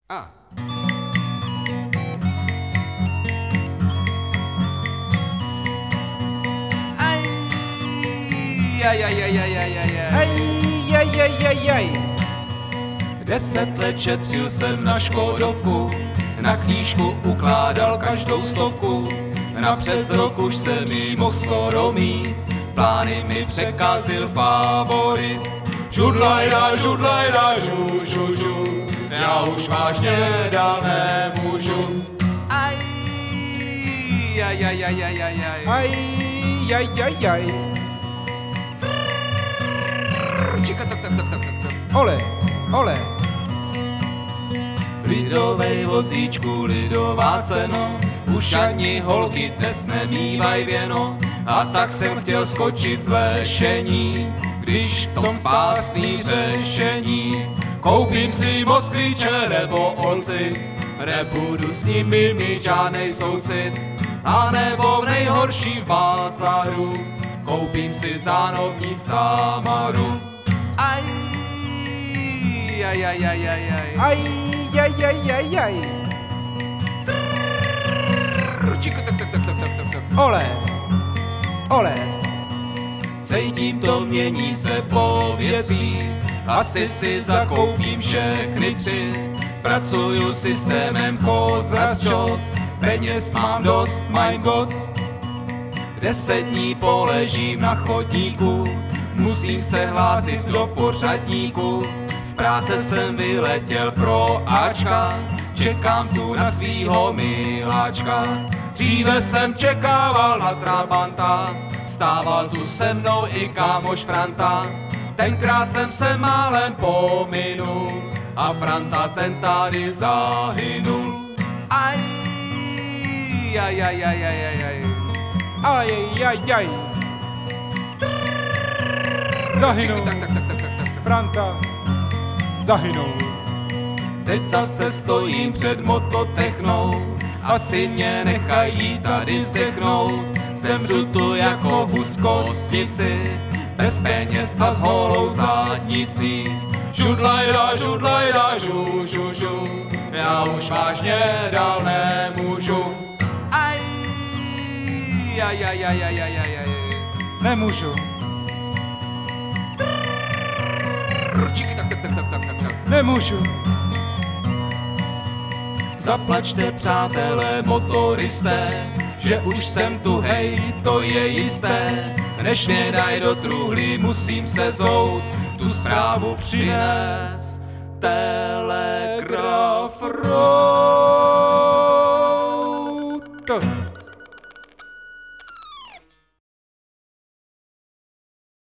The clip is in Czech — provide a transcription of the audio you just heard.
A. Ajajajajajajaj. 10 let šetřil jsem na Škodovku, na knížku ukládal každou stovku. Na přes rok už se mi mohl skoro mít, plány mi překazil favorit. Žudlajda, žudlajda, žu, žu, žu, já už vážně dál nemůžu. Ajajajajajajaj. Ajajajajaj. Čika, tak. Ole, ole. Lidovej vozíčku, lidová ceno, už ani holky dnes nemývaj věno. A tak jsem chtěl skočit z lešení, když v tom spásný řešení. Koupím si moskviče nebo ocit, nebudu s nimi mít žádnej soucit. A nebo v nejhorší bazaru, koupím si zánovní Samaru. Ajajajajajaj. Ajajajajajaj. Čika, tak. Ole, ole. Cítím to, mění se povětří, asi si zakoupím všechny tři. Pracuju systémem kozrazčot, peněz mám dost, mein Gott. 10 dní poležím na chodníku, musím se hlásit do pořadníku. Z práce jsem vyletěl pro Ačka, čekám tu na svýho miláčka. Dříve jsem čekával na Trabanta, stával tu se mnou i kámoš Franta. Tenkrát jsem se málem pominul a Franta ten tady zahynul. Ajajajajajaj. Ajajajaj. Zahynul. Tak. Franta zahynul. Teď zase stojím před mototechnou, asi mě nechají tady zdechnout. Zemřu tu jako hus v kostnici, bez peněz a s holou zadnicí. Žudlajda, žudlajda, žu, žu, žu, já už vážně dál nemůžu. Ajajajajajajaj. Nemůžu. Čika, tak. Nemůžu. Zaplačte, přátelé motoristé, že už jsem tu, hej, to je jisté. Než mě daj do truhly, musím se zout, tu zprávu přines. Telegraf Road.